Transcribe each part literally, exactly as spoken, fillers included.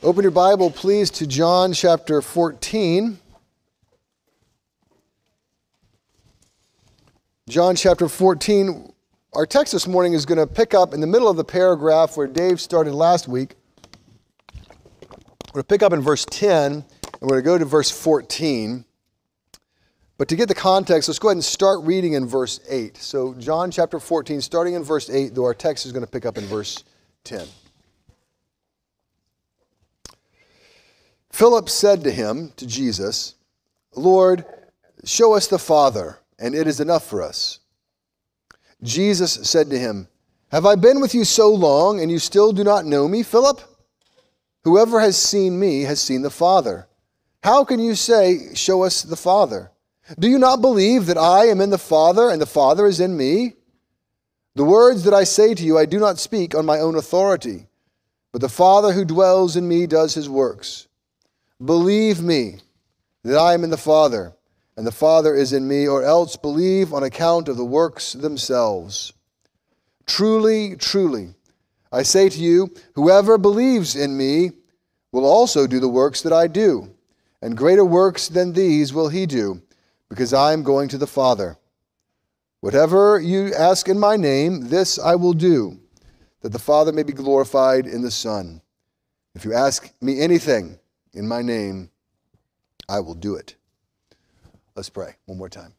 Open your Bible, please, to John chapter fourteen. John chapter fourteen. Our text this morning is going to pick up in the middle of the paragraph where Dave started last week. We're going to pick up in verse ten, and we're going to go to verse fourteen. But to get the context, let's go ahead and start reading in verse eight. So John chapter fourteen, starting in verse eight, though our text is going to pick up in verse ten. Philip said to him, to Jesus, "Lord, show us the Father, and it is enough for us." Jesus said to him, "Have I been with you so long, and you still do not know me, Philip? Whoever has seen me has seen the Father. How can you say, 'Show us the Father'? Do you not believe that I am in the Father, and the Father is in me? The words that I say to you I do not speak on my own authority, but the Father who dwells in me does his works. Believe me that I am in the Father, and the Father is in me, or else believe on account of the works themselves. Truly, truly, I say to you, whoever believes in me will also do the works that I do, and greater works than these will he do, because I am going to the Father. Whatever you ask in my name, this I will do, that the Father may be glorified in the Son. If you ask me anything in my name, I will do it." Let's pray one more time.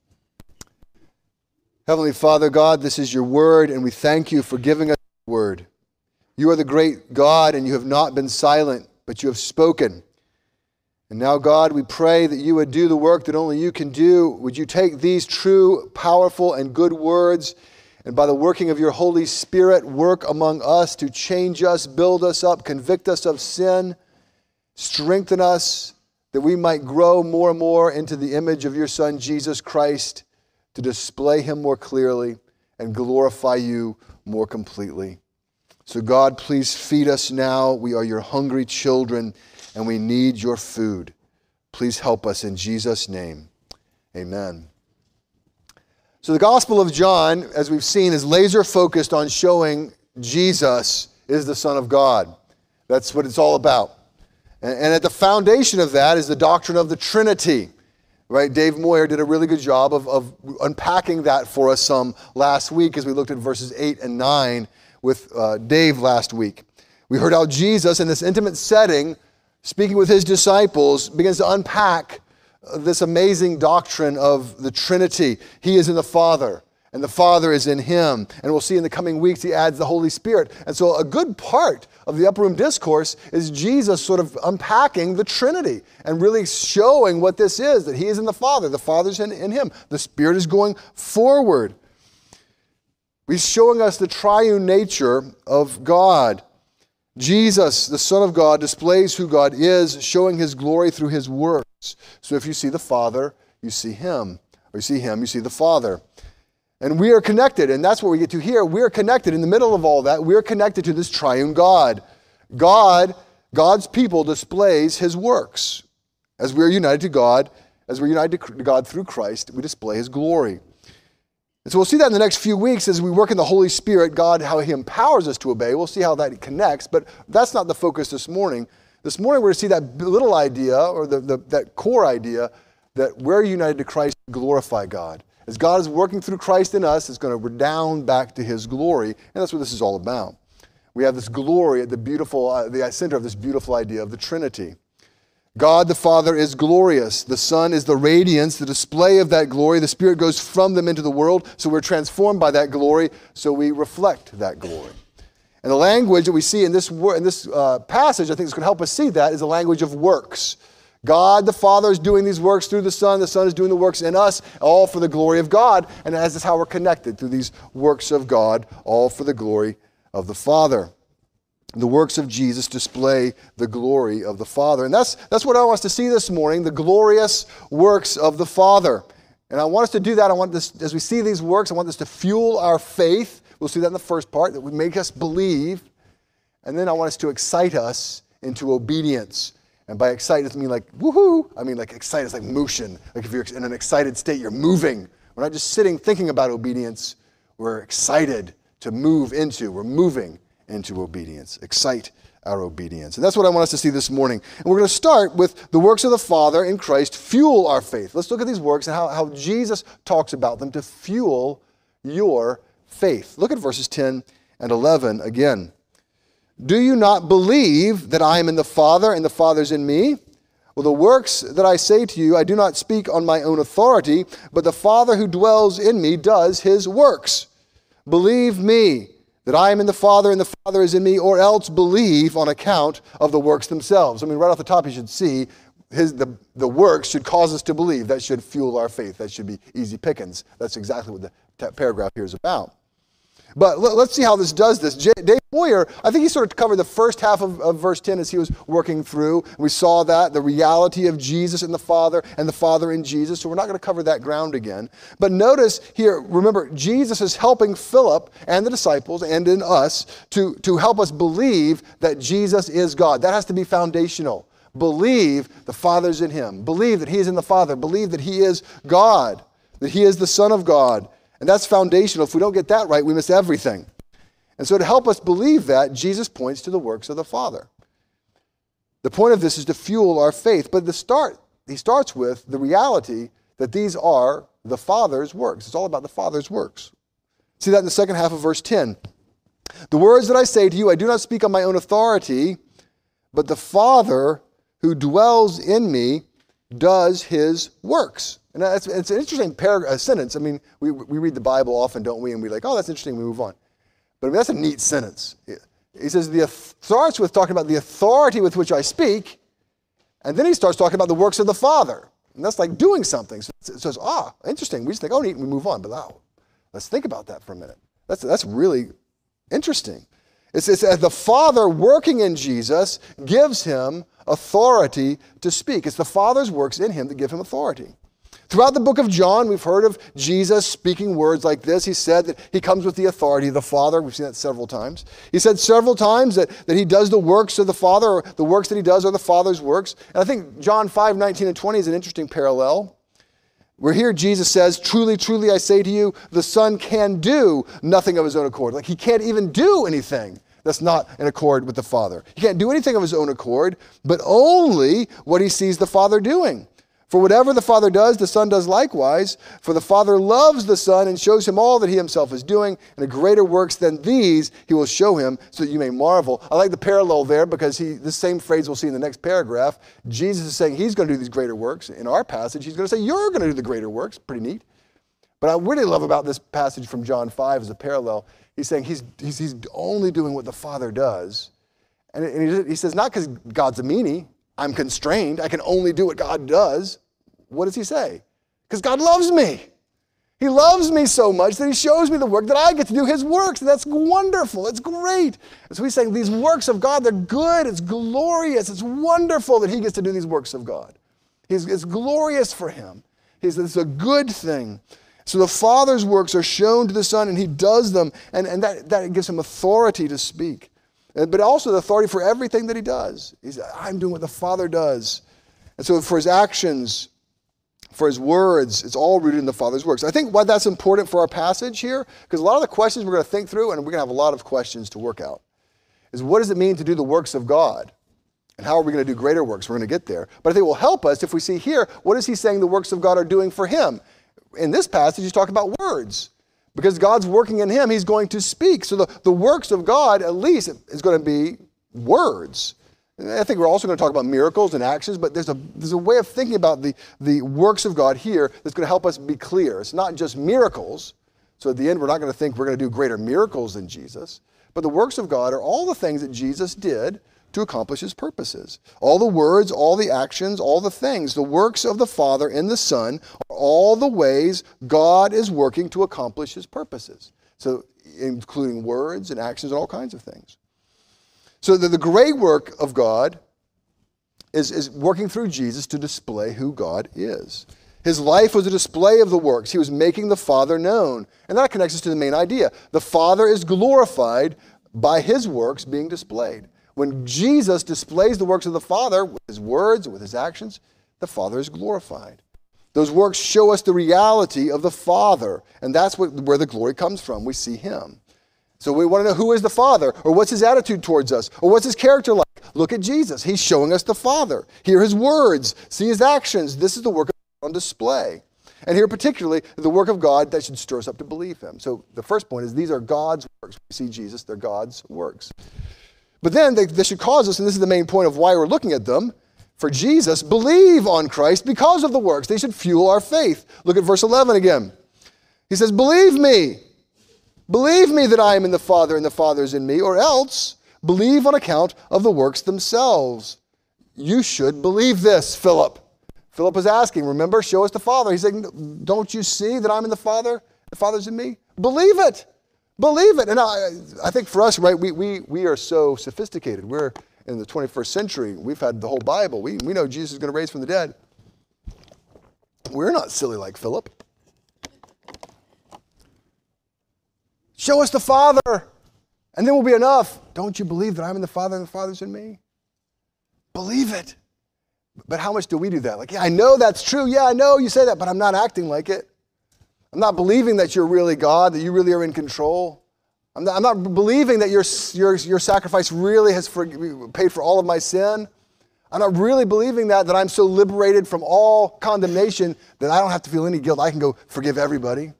Heavenly Father, God, this is your word, and we thank you for giving us your word. You are the great God, and you have not been silent, but you have spoken. And now, God, we pray that you would do the work that only you can do. Would you take these true, powerful, and good words, and by the working of your Holy Spirit, work among us to change us, build us up, convict us of sin, strengthen us, that we might grow more and more into the image of your Son, Jesus Christ, to display him more clearly and glorify you more completely. So God, please feed us now. We are your hungry children, and we need your food. Please help us in Jesus' name. Amen. So the Gospel of John, as we've seen, is laser focused on showing Jesus is the Son of God. That's what it's all about. And at the foundation of that is the doctrine of the Trinity, right? Dave Moyer did a really good job of, of unpacking that for us some last week as we looked at verses eight and nine with uh, Dave last week. We heard how Jesus, in this intimate setting, speaking with his disciples, begins to unpack this amazing doctrine of the Trinity. He is in the Father, and the Father is in him. And we'll see in the coming weeks he adds the Holy Spirit. And so a good part of the Upper Room Discourse is Jesus sort of unpacking the Trinity and really showing what this is, that he is in the Father, the Father's in, in him. The Spirit is going forward. He's showing us the triune nature of God. Jesus, the Son of God, displays who God is, showing his glory through his works. So if you see the Father, you see him. Or you see him, you see the Father. And we are connected, and that's what we get to here. We are connected in the middle of all that. We are connected to this triune God. God, God's people displays his works. As we are united to God, as we're united to God through Christ, we display his glory. And so we'll see that in the next few weeks as we work in the Holy Spirit, God, how he empowers us to obey. We'll see how that connects, but that's not the focus this morning. This morning we're going to see that little idea, or the, the, that core idea, that we're united to Christ to glorify God. As God is working through Christ in us, it's going to redound back to his glory, and that's what this is all about. We have this glory at the beautiful, uh, the center of this beautiful idea of the Trinity. God the Father is glorious. The Son is the radiance, the display of that glory. The Spirit goes from them into the world, so we're transformed by that glory, so we reflect that glory. And the language that we see in this, in this uh, passage, I think is going to help us see that, is the language of works. God the Father is doing these works through the Son. The Son is doing the works in us, all for the glory of God. And as is how we're connected through these works of God, all for the glory of the Father. The works of Jesus display the glory of the Father. And that's, that's what I want us to see this morning, the glorious works of the Father. And I want us to do that. I want this, as we see these works, I want this to fuel our faith. We'll see that in the first part, that would make us believe. And then I want us to excite us into obedience. And by excited, I mean like, woohoo! I mean like excited, it's like motion. Like if you're in an excited state, you're moving. We're not just sitting thinking about obedience. We're excited to move into, we're moving into obedience, excite our obedience. And that's what I want us to see this morning. And we're going to start with the works of the Father in Christ fuel our faith. Let's look at these works and how, how Jesus talks about them to fuel your faith. Look at verses ten and eleven again. Do you not believe that I am in the Father and the Father is in me? Well, the works that I say to you, I do not speak on my own authority, but the Father who dwells in me does his works. Believe me that I am in the Father and the Father is in me, or else believe on account of the works themselves. I mean, right off the top, you should see his, the, the works should cause us to believe. That should fuel our faith. That should be easy pickings. That's exactly what the t- paragraph here is about. But let, let's see how this does this. J- Dave Boyer, I think he sort of covered the first half of, of verse ten as he was working through. We saw that, the reality of Jesus and the Father and the Father in Jesus. So we're not going to cover that ground again. But notice here, remember, Jesus is helping Philip and the disciples and in us to, to help us believe that Jesus is God. That has to be foundational. Believe the Father's in him. Believe that he is in the Father. Believe that he is God, that he is the Son of God. And that's foundational. If we don't get that right, we miss everything. And so to help us believe that, Jesus points to the works of the Father. The point of this is to fuel our faith. But the start, he starts with the reality that these are the Father's works. It's all about the Father's works. See that in the second half of verse ten. The words that I say to you, I do not speak on my own authority, but the Father who dwells in me does his works. And that's, it's an interesting paragraph, a sentence. I mean, we, we read the Bible often, don't we? And we're like, oh, that's interesting, we move on. But I mean, that's a neat sentence. He says, the starts with talking about the authority with which I speak, and then he starts talking about the works of the Father. And that's like doing something. So it says, ah, interesting. We just think, oh, neat, and we move on. But oh, let's think about that for a minute. That's, that's really interesting. It's, it's uh, the Father working in Jesus gives him authority to speak. It's the Father's works in him that give him authority. Throughout the book of John, we've heard of Jesus speaking words like this. He said that he comes with the authority of the Father. We've seen that several times. He said several times that, that he does the works of the Father, or the works that he does are the Father's works. And I think John five, nineteen and twenty is an interesting parallel. Where here Jesus says, truly, truly, I say to you, the Son can do nothing of his own accord. Like he can't even do anything that's not in accord with the Father. He can't do anything of his own accord, but only what he sees the Father doing. For whatever the Father does, the Son does likewise. For the Father loves the Son and shows him all that he himself is doing. And greater works than these he will show him, so that you may marvel. I like the parallel there because he, the same phrase we'll see in the next paragraph. Jesus is saying he's going to do these greater works. In our passage, he's going to say you're going to do the greater works. Pretty neat. But I really love about this passage from John five as a parallel. He's saying he's, he's, he's only doing what the Father does. And, and he, he says, not because God's a meanie. I'm constrained. I can only do what God does. What does he say? Because God loves me. He loves me so much that he shows me the work that I get to do his works. And that's wonderful. It's great. And so he's saying these works of God, they're good. It's glorious. It's wonderful that he gets to do these works of God. He's, it's glorious for him. He's, it's a good thing. So the Father's works are shown to the Son and he does them. And, and that, that gives him authority to speak. But also the authority for everything that he does. He's, I'm doing what the Father does. And so for his actions, for his words, it's all rooted in the Father's works. I think why that's important for our passage here, because a lot of the questions we're going to think through, and we're going to have a lot of questions to work out, is what does it mean to do the works of God? And how are we going to do greater works? We're going to get there. But I think it will help us if we see here, what is he saying the works of God are doing for him? In this passage, he's talking about words. Because God's working in him, he's going to speak. So the, the works of God, at least, is going to be words. And I think we're also going to talk about miracles and actions, but there's a, there's a way of thinking about the, the works of God here that's going to help us be clear. It's not just miracles. So at the end, we're not going to think we're going to do greater miracles than Jesus. But the works of God are all the things that Jesus did to accomplish his purposes. All the words, all the actions, all the things, the works of the Father and the Son are all the ways God is working to accomplish his purposes. So including words and actions and all kinds of things. So the, the great work of God is, is working through Jesus to display who God is. His life was a display of the works. He was making the Father known. And that connects us to the main idea. The Father is glorified by his works being displayed. When Jesus displays the works of the Father with his words and with his actions, the Father is glorified. Those works show us the reality of the Father, and that's what, where the glory comes from. We see him. So we want to know who is the Father, or what's his attitude towards us, or what's his character like. Look at Jesus. He's showing us the Father. Hear his words. See his actions. This is the work of God on display. And here particularly, the work of God that should stir us up to believe him. So the first point is these are God's works. We see Jesus, they're God's works. But then they, they should cause us, and this is the main point of why we're looking at them, for Jesus, believe on Christ because of the works. They should fuel our faith. Look at verse eleven again. He says, believe me. Believe me that I am in the Father and the Father is in me, or else believe on account of the works themselves. You should believe this, Philip. Philip was asking, remember, show us the Father. He's saying, don't you see that I'm in the Father, the Father's in me? Believe it. Believe it. And I, I think for us, right, we, we, we are so sophisticated. We're in the twenty-first century. We've had the whole Bible. We, we know Jesus is going to raise from the dead. We're not silly like Philip. Show us the Father, and then we'll be enough. Don't you believe that I'm in the Father and the Father's in me? Believe it. But how much do we do that? Like, yeah, I know that's true. Yeah, I know you say that, but I'm not acting like it. I'm not believing that you're really God, that you really are in control. I'm not, I'm not believing that your, your, your sacrifice really has for, paid for all of my sin. I'm not really believing that, that I'm so liberated from all condemnation that I don't have to feel any guilt. I can go forgive everybody.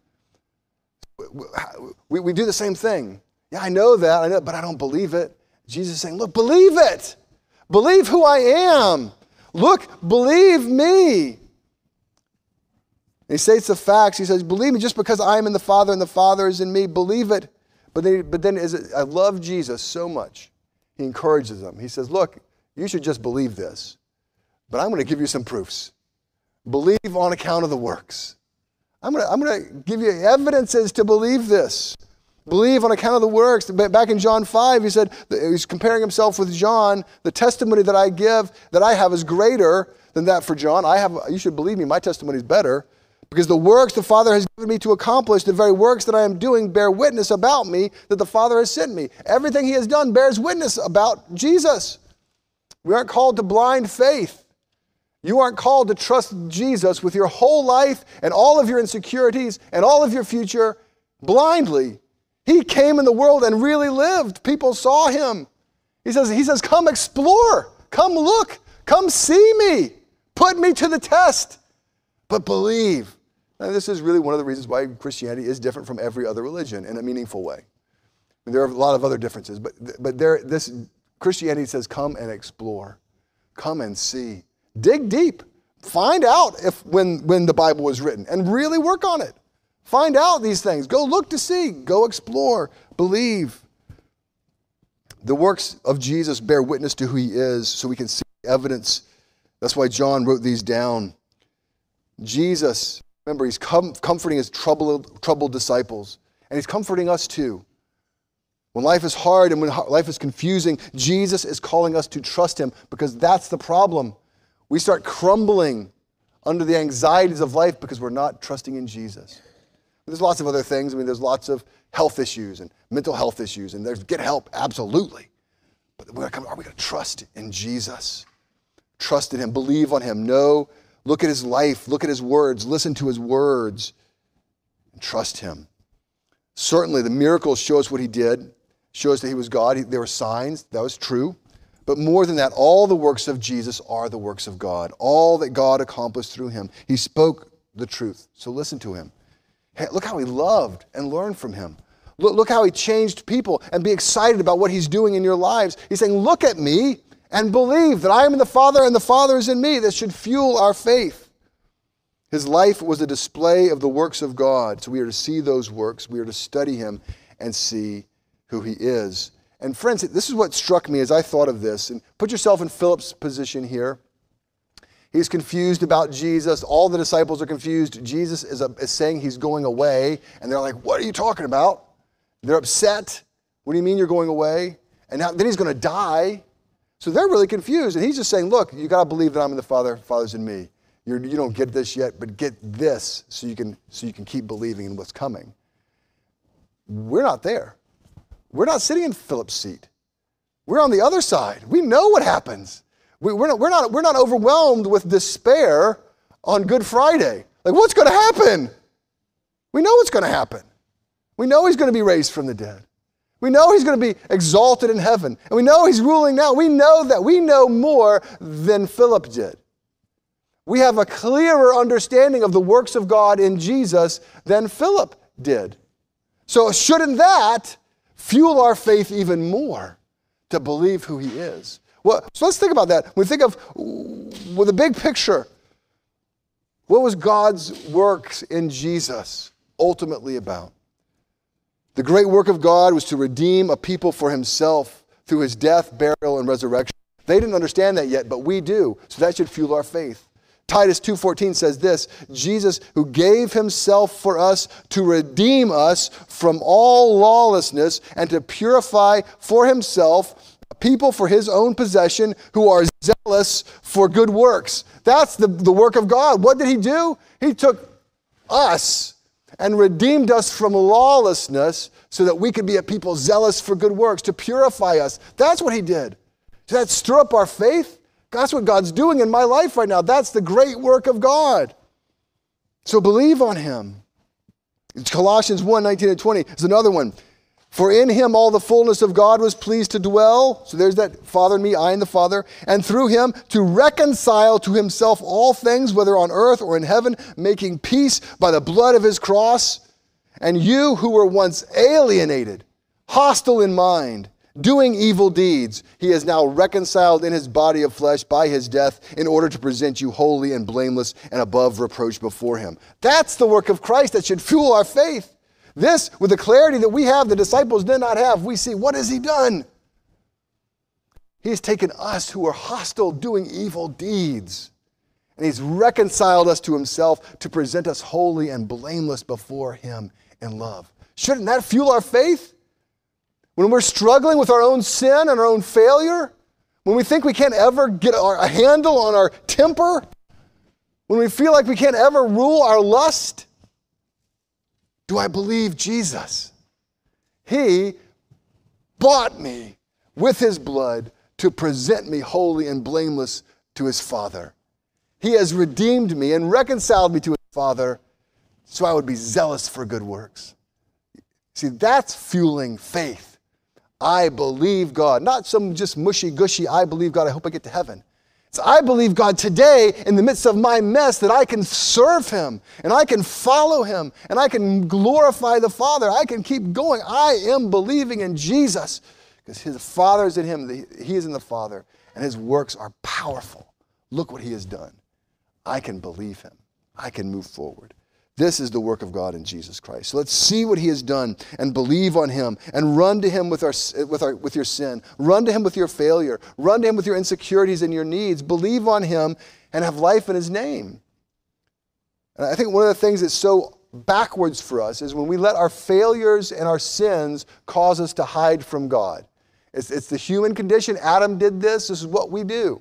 We, we do the same thing. Yeah, I know that, I know, but I don't believe it. Jesus is saying, look, believe it. Believe who I am. Look, believe me. And he states the facts. He says, believe me just because I am in the Father and the Father is in me. Believe it. But then, but then is it, I love Jesus so much. He encourages them. He says, look, you should just believe this. But I'm going to give you some proofs. Believe on account of the works. I'm going to, I'm going to give you evidences to believe this. Believe on account of the works. Back in John five, he said, he's comparing himself with John. The testimony that I give, that I have is greater than that for John. I have, you should believe me, my testimony is better. Because the works the Father has given me to accomplish, the very works that I am doing, bear witness about me that the Father has sent me. Everything he has done bears witness about Jesus. We aren't called to blind faith. You aren't called to trust Jesus with your whole life and all of your insecurities and all of your future blindly. He came in the world and really lived. People saw him. He says, he says, come explore, come look, come see me, put me to the test, but believe. And this is really one of the reasons why Christianity is different from every other religion in a meaningful way. I mean, there are a lot of other differences, but, but there, this Christianity says, come and explore, come and see. Dig deep. Find out if when, when the Bible was written and really work on it. Find out these things. Go look to see. Go explore. Believe. The works of Jesus bear witness to who he is so we can see evidence. That's why John wrote these down. Jesus, remember, he's com- comforting his troubled, troubled disciples. And he's comforting us too. When life is hard and when life is confusing, Jesus is calling us to trust him because that's the problem. We start crumbling under the anxieties of life because we're not trusting in Jesus. There's lots of other things. I mean, there's lots of health issues and mental health issues, and there's get help, absolutely. But we're gonna come, are we going to trust in Jesus? Trust in him, believe on him, know, look at his life, look at his words, listen to his words, and trust him. Certainly, the miracles show us what he did, show us that he was God. He, there were signs, that was true. But more than that, all the works of Jesus are the works of God. All that God accomplished through him. He spoke the truth, so listen to him. Hey, look how he loved and learned from him. Look, look how he changed people and be excited about what he's doing in your lives. He's saying, look at me and believe that I am in the Father and the Father is in me. This should fuel our faith. His life was a display of the works of God. So we are to see those works. We are to study him and see who he is. And friends, this is what struck me as I thought of this. And put yourself in Philip's position here. He's confused about Jesus. All the disciples are confused. Jesus is, a, is saying he's going away. And they're like, what are you talking about? They're upset. What do you mean you're going away? And now, then he's going to die. So they're really confused. And he's just saying, look, you got to believe that I'm in the Father, Father's in me. You're, you don't get this yet, but get this so you can, so you can keep believing in what's coming. We're not there. We're not sitting in Philip's seat. We're on the other side. We know what happens. We, we're, not, we're, not, we're not overwhelmed with despair on Good Friday. Like, what's going to happen? We know what's going to happen. We know he's going to be raised from the dead. We know he's going to be exalted in heaven. And we know he's ruling now. We know that. We know more than Philip did. We have a clearer understanding of the works of God in Jesus than Philip did. So shouldn't that fuel our faith even more to believe who he is? Well, so let's think about that. When we think of, with a big picture, what was God's works in Jesus ultimately about? The great work of God was to redeem a people for himself through his death, burial, and resurrection. They didn't understand that yet, but we do. So that should fuel our faith. Titus two fourteen says this, Jesus who gave himself for us to redeem us from all lawlessness and to purify for himself a people for his own possession who are zealous for good works. That's the, the work of God. What did he do? He took us and redeemed us from lawlessness so that we could be a people zealous for good works, to purify us. That's what he did. Does that stir up our faith? That's what God's doing in my life right now. That's the great work of God. So believe on him. Colossians one, nineteen and twenty is another one. For in him all the fullness of God was pleased to dwell. So there's that Father and me, I and the Father. And through him to reconcile to himself all things, whether on earth or in heaven, making peace by the blood of his cross. And you who were once alienated, hostile in mind, doing evil deeds, he is now reconciled in his body of flesh by his death in order to present you holy and blameless and above reproach before him. That's the work of Christ that should fuel our faith. This, with the clarity that we have, the disciples did not have, we see, what has he done? He has taken us who are hostile doing evil deeds, and he's reconciled us to himself to present us holy and blameless before him in love. Shouldn't that fuel our faith? When we're struggling with our own sin and our own failure, when we think we can't ever get our, a handle on our temper, when we feel like we can't ever rule our lust, do I believe Jesus? He bought me with his blood to present me holy and blameless to his Father. He has redeemed me and reconciled me to his Father so I would be zealous for good works. See, that's fueling faith. I believe God. Not some just mushy-gushy, I believe God, I hope I get to heaven. It's I believe God today in the midst of my mess that I can serve him and I can follow him and I can glorify the Father. I can keep going. I am believing in Jesus because his Father is in him. He is in the Father and his works are powerful. Look what he has done. I can believe him. I can move forward. This is the work of God in Jesus Christ. So let's see what he has done and believe on him and run to him with, our, with, our, with your sin. Run to him with your failure. Run to him with your insecurities and your needs. Believe on him and have life in his name. And I think one of the things that's so backwards for us is when we let our failures and our sins cause us to hide from God. It's, it's the human condition. Adam did this. This is what we do.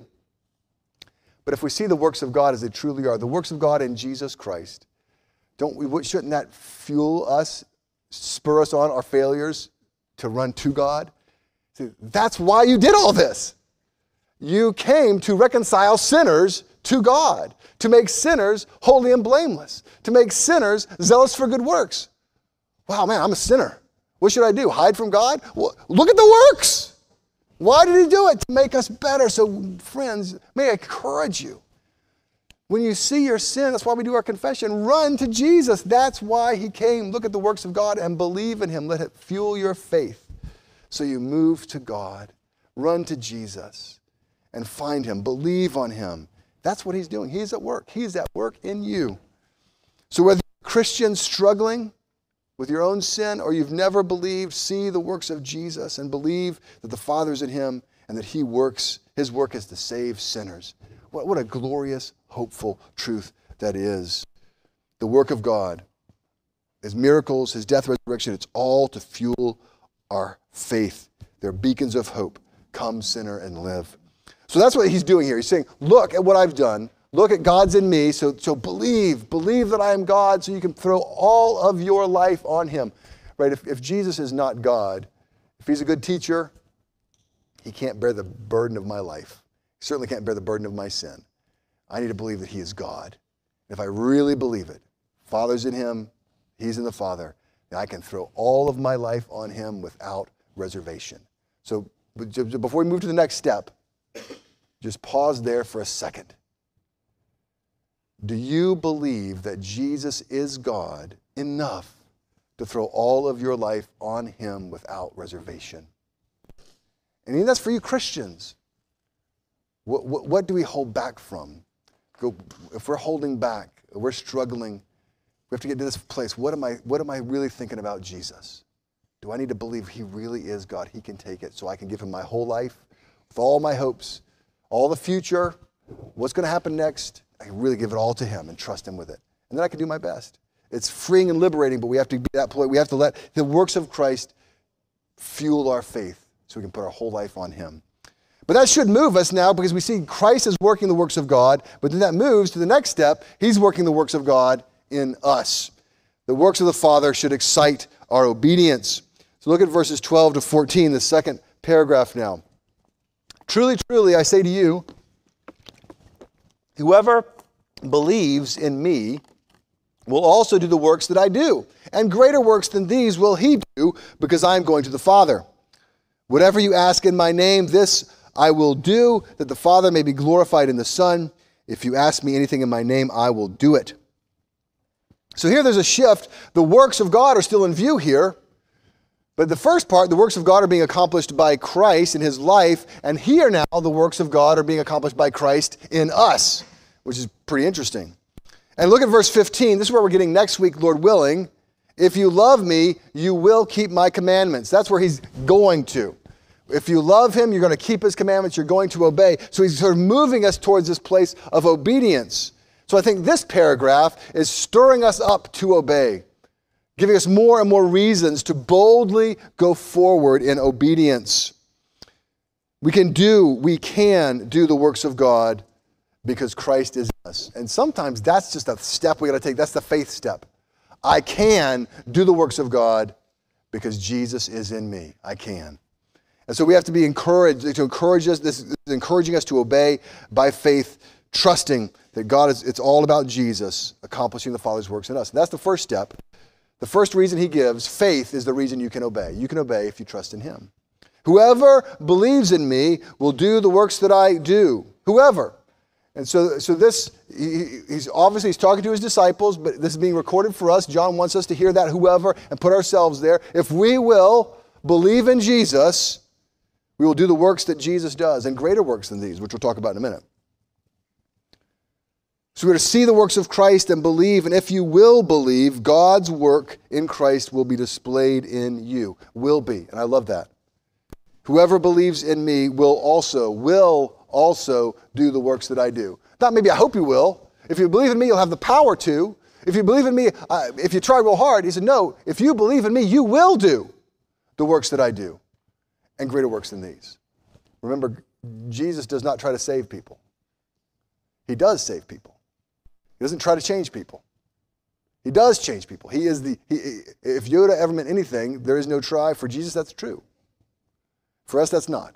But if we see the works of God as they truly are, the works of God in Jesus Christ, Don't we, shouldn't that fuel us, spur us on our failures to run to God? See, that's why you did all this. You came to reconcile sinners to God, to make sinners holy and blameless, to make sinners zealous for good works. Wow, man, I'm a sinner. What should I do? Hide from God? Well, look at the works. Why did he do it? To make us better. So, friends, may I encourage you. When you see your sin, that's why we do our confession, run to Jesus. That's why he came. Look at the works of God and believe in him. Let it fuel your faith. So you move to God, run to Jesus, and find him. Believe on him. That's what he's doing. He's at work. He's at work in you. So whether you're a Christian struggling with your own sin or you've never believed, see the works of Jesus and believe that the Father's in him and that he works, his work is to save sinners. What, what a glorious, hopeful truth that is. The work of God, his miracles, his death, resurrection, it's all to fuel our faith. They're beacons of hope. Come, sinner, and live. So that's what he's doing here. He's saying, look at what I've done. Look at God's in me. So, so believe. Believe that I am God so you can throw all of your life on him. Right? If, if Jesus is not God, if he's a good teacher, he can't bear the burden of my life. He certainly can't bear the burden of my sin. I need to believe that he is God. And if I really believe it, Father's in him, he's in the Father, then I can throw all of my life on him without reservation. So before we move to the next step, just pause there for a second. Do you believe that Jesus is God enough to throw all of your life on him without reservation? And even that's for you Christians. What, what, what do we hold back from? Go, if we're holding back, we're struggling, we have to get to this place. What am I, what am I really thinking about Jesus? Do I need to believe he really is God? He can take it so I can give him my whole life with all my hopes, all the future, what's going to happen next. I can really give it all to him and trust him with it. And then I can do my best. It's freeing and liberating, but we have to be at that point. We have to let the works of Christ fuel our faith so we can put our whole life on him. But that should move us now because we see Christ is working the works of God, but then that moves to the next step. He's working the works of God in us. The works of the Father should excite our obedience. So look at verses twelve to fourteen, the second paragraph now. Truly, truly, I say to you, whoever believes in me will also do the works that I do, and greater works than these will he do, because I am going to the Father. Whatever you ask in my name, this I will do, that the Father may be glorified in the Son. If you ask me anything in my name, I will do it. So here there's a shift. The works of God are still in view here. But the first part, the works of God are being accomplished by Christ in his life. And here now, the works of God are being accomplished by Christ in us, which is pretty interesting. And look at verse fifteen. This is where we're getting next week, Lord willing. If you love me, you will keep my commandments. That's where he's going to. If you love him, you're going to keep his commandments, you're going to obey. So he's sort of moving us towards this place of obedience. So I think this paragraph is stirring us up to obey, giving us more and more reasons to boldly go forward in obedience. We can do, we can do the works of God because Christ is in us. And sometimes that's just a step we got to take. That's the faith step. I can do the works of God because Jesus is in me. I can. And so we have to be encouraged, to encourage us, this is encouraging us to obey by faith, trusting that God is, it's all about Jesus accomplishing the Father's works in us. And that's the first step. The first reason he gives, faith is the reason you can obey. You can obey if you trust in him. Whoever believes in me will do the works that I do. Whoever. And so, so this, he, he's obviously he's talking to his disciples, but this is being recorded for us. John wants us to hear that whoever and put ourselves there. If we will believe in Jesus, we will do the works that Jesus does, and greater works than these, which we'll talk about in a minute. So we're to see the works of Christ and believe, and if you will believe, God's work in Christ will be displayed in you. Will be, and I love that. Whoever believes in me will also, will also do the works that I do. Not maybe I hope you will. If you believe in me, you'll have the power to. If you believe in me, uh, if you try real hard, he said, no, if you believe in me, you will do the works that I do, and greater works than these. Remember, Jesus does not try to save people. He does save people. He doesn't try to change people. He does change people. He is the, he, if Yoda ever meant anything, there is no try. For Jesus, that's true. For us, that's not.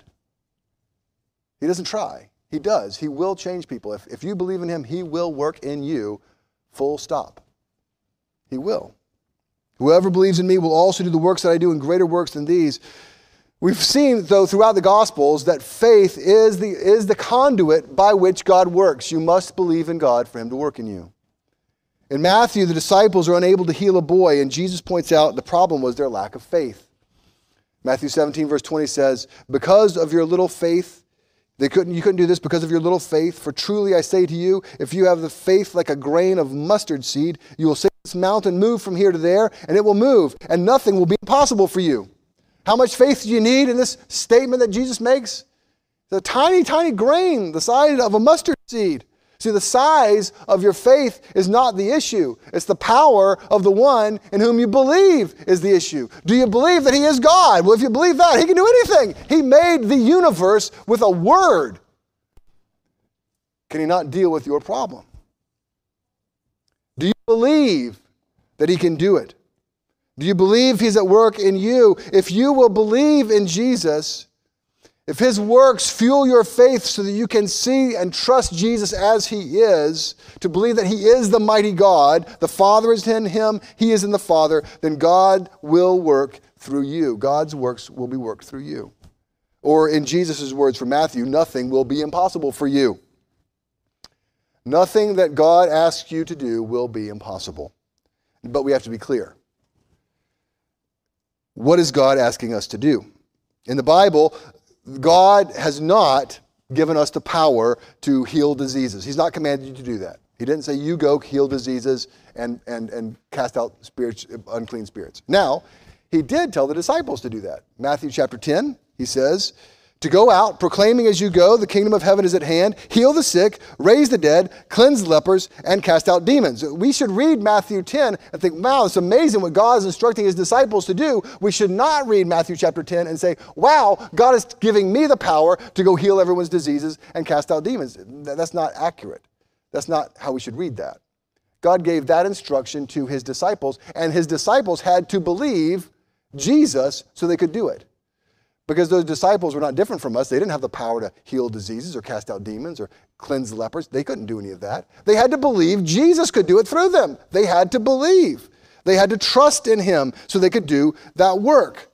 He doesn't try. He does. He will change people. If, if you believe in him, he will work in you, full stop. He will. Whoever believes in me will also do the works that I do, and greater works than these. We've seen, though, throughout the Gospels that faith is the, is the conduit by which God works. You must believe in God for him to work in you. In Matthew, the disciples are unable to heal a boy, and Jesus points out the problem was their lack of faith. Matthew seventeen, verse twenty says, because of your little faith, they couldn't, you couldn't do this because of your little faith. For truly I say to you, if you have the faith like a grain of mustard seed, you will say to this mountain, move from here to there, and it will move, and nothing will be impossible for you. How much faith do you need in this statement that Jesus makes? The tiny, tiny grain, the size of a mustard seed. See, the size of your faith is not the issue. It's the power of the one in whom you believe is the issue. Do you believe that he is God? Well, if you believe that, he can do anything. He made the universe with a word. Can he not deal with your problem? Do you believe that he can do it? Do you believe he's at work in you? If you will believe in Jesus, if his works fuel your faith so that you can see and trust Jesus as he is, to believe that he is the mighty God, the Father is in him, he is in the Father, then God will work through you. God's works will be worked through you. Or in Jesus' words from Matthew, nothing will be impossible for you. Nothing that God asks you to do will be impossible. But we have to be clear. What is God asking us to do? In the Bible, God has not given us the power to heal diseases. He's not commanded you to do that. He didn't say, you go heal diseases and, and, and cast out spirits, unclean spirits. Now, he did tell the disciples to do that. Matthew chapter ten, he says, to go out, proclaiming as you go, the kingdom of heaven is at hand, heal the sick, raise the dead, cleanse the lepers, and cast out demons. We should read Matthew ten and think, wow, it's amazing what God is instructing his disciples to do. We should not read Matthew chapter ten and say, wow, God is giving me the power to go heal everyone's diseases and cast out demons. That's not accurate. That's not how we should read that. God gave that instruction to his disciples, and his disciples had to believe Jesus so they could do it. Because those disciples were not different from us. They didn't have the power to heal diseases or cast out demons or cleanse lepers. They couldn't do any of that. They had to believe Jesus could do it through them. They had to believe. They had to trust in him so they could do that work.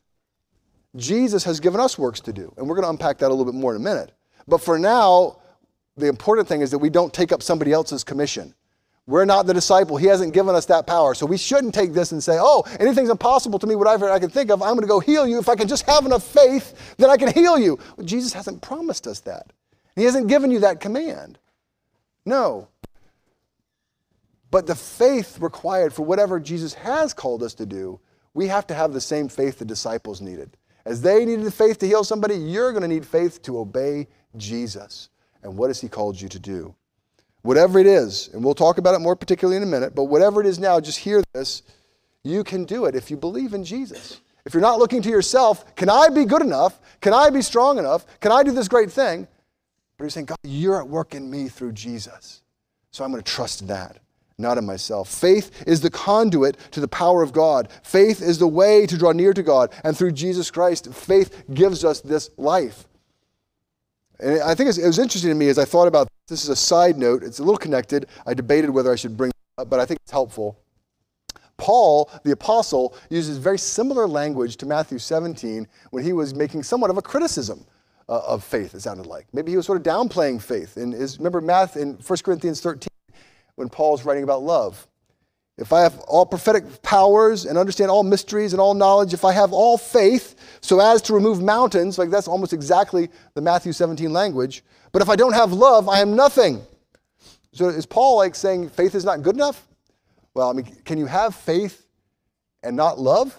Jesus has given us works to do, and we're going to unpack that a little bit more in a minute. But for now, the important thing is that we don't take up somebody else's commission. We're not the disciple. He hasn't given us that power. So we shouldn't take this and say, oh, anything's impossible to me, whatever I can think of, I'm going to go heal you. If I can just have enough faith, then I can heal you. Well, Jesus hasn't promised us that. He hasn't given you that command. No. But the faith required for whatever Jesus has called us to do, we have to have the same faith the disciples needed. As they needed the faith to heal somebody, you're going to need faith to obey Jesus. And what has he called you to do? Whatever it is, and we'll talk about it more particularly in a minute, but whatever it is now, just hear this. You can do it if you believe in Jesus. If you're not looking to yourself, can I be good enough? Can I be strong enough? Can I do this great thing? But you're saying, God, you're at work in me through Jesus. So I'm going to trust in that, not in myself. Faith is the conduit to the power of God. Faith is the way to draw near to God. And through Jesus Christ, faith gives us this life. And I think it was interesting to me as I thought about this. This is a side note. It's a little connected. I debated whether I should bring it up, but I think it's helpful. Paul, the apostle, uses very similar language to Matthew seventeen when he was making somewhat of a criticism uh, of faith, it sounded like. Maybe he was sort of downplaying faith. And is, remember Math in First Corinthians thirteen when Paul's writing about love. If I have all prophetic powers and understand all mysteries and all knowledge, if I have all faith so as to remove mountains, like that's almost exactly the Matthew seventeen language. But if I don't have love, I am nothing. So is Paul like saying faith is not good enough? Well, I mean, can you have faith and not love?